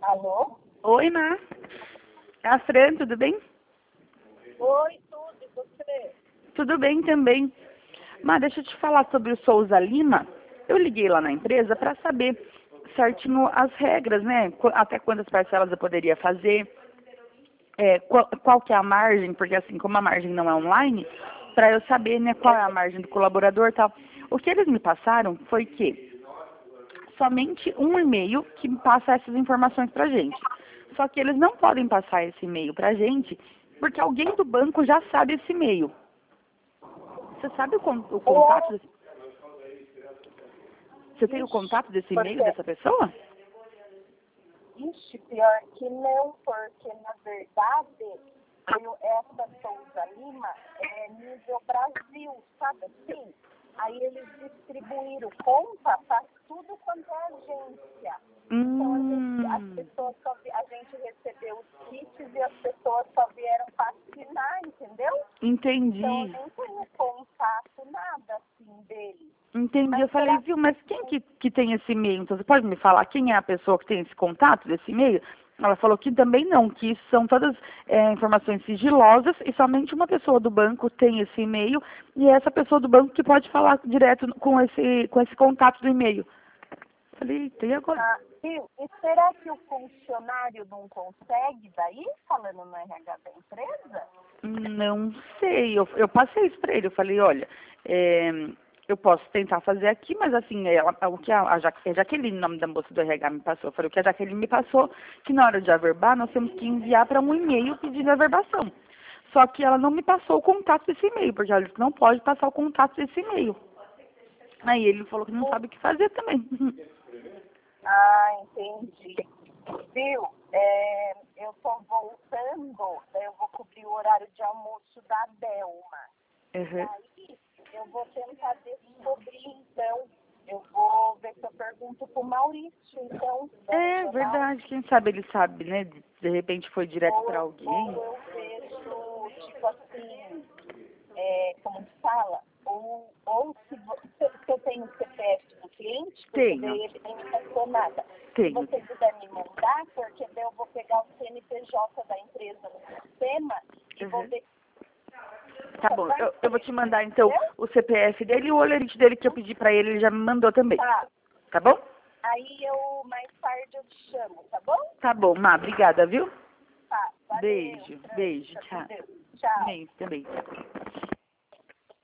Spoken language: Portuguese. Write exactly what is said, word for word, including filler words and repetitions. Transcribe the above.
Alô? Oi, Má. É a Fran, tudo bem? Oi, tudo, e você? Tudo bem também. Má, deixa eu te falar sobre o Souza Lima. Eu liguei lá na empresa para saber certinho as regras, né? Qu- Até quantas parcelas eu poderia fazer, é, qual, qual que é a margem, porque assim, como a margem não é online, para eu saber, né, qual é a margem do colaborador e tal. O que eles me passaram foi que somente um e-mail que passa essas informações para gente. Só que eles não podem passar esse e-mail para gente porque alguém do banco já sabe esse e-mail. Você sabe o, con- o contato? Ou, Desse, você tem o ixi, contato desse e-mail porque, dessa pessoa? ixi, pior que não, porque na verdade, eu, essa Souza Lima é nível Brasil, sabe assim? Aí eles distribuíram conta para tudo quanto é agência. Então a gente, as Hum, pessoas só, vi- a gente recebeu os kits e as pessoas só vieram para assinar, entendeu? Então eu entendi. nem tenho contato, nada assim dele. Entendi. Mas Eu falei, será viu, mas quem que, que tem esse e-mail? Então, você pode me falar quem é a pessoa que tem esse contato desse e-mail? Ela falou que também não, que isso são todas é, informações sigilosas e somente uma pessoa do banco tem esse e-mail e é essa pessoa do banco que pode falar direto com esse, com esse contato do e-mail. Falei, eita, e agora? Ah, viu? E será que o funcionário não consegue daí, falando no R H da empresa? Não sei, eu, eu passei isso para ele, eu falei, olha, é, eu posso tentar fazer aqui, mas assim, ela, o que a, a Ja- é Jaqueline, o nome da moça do R H me passou, eu falei, o que a Jaqueline me passou, que na hora de averbar, nós temos que enviar para um e-mail pedindo averbação. Só que ela não me passou o contato desse e-mail, porque ela disse que não pode passar o contato desse e-mail. Aí ele falou que não sabe o que fazer também. Ah, entendi. Viu? É, eu tô voltando, eu vou cobrir o horário de almoço da Delma. E Uhum. aí eu vou tentar descobrir, então. Eu vou ver se eu pergunto pro Maurício, então, da É regional. verdade, quem sabe ele sabe, né? De, de repente foi direto Ou para eu, ou alguém. eu vejo, tipo assim, é, como se fala? Ou, ou se, vo- se, se eu tenho o C P F do cliente, porque Tenho, daí ele nem me passou nada. Se tenho. você puder me mandar, porque daí eu vou pegar o C N P J da empresa no sistema e vou Uhum. ver Tá se bom, vai eu, eu vou ser, te mandar então entendeu? o C P F dele e o olerite dele que eu pedi pra ele, ele já me mandou também. Tá. Tá bom? Aí eu, mais tarde eu te chamo, tá bom? Tá bom, Má, obrigada, viu? Tá. Valeu, Beijo, Fran. beijo, Fica com tchau. Deus. Tchau. Beijo também, tchau.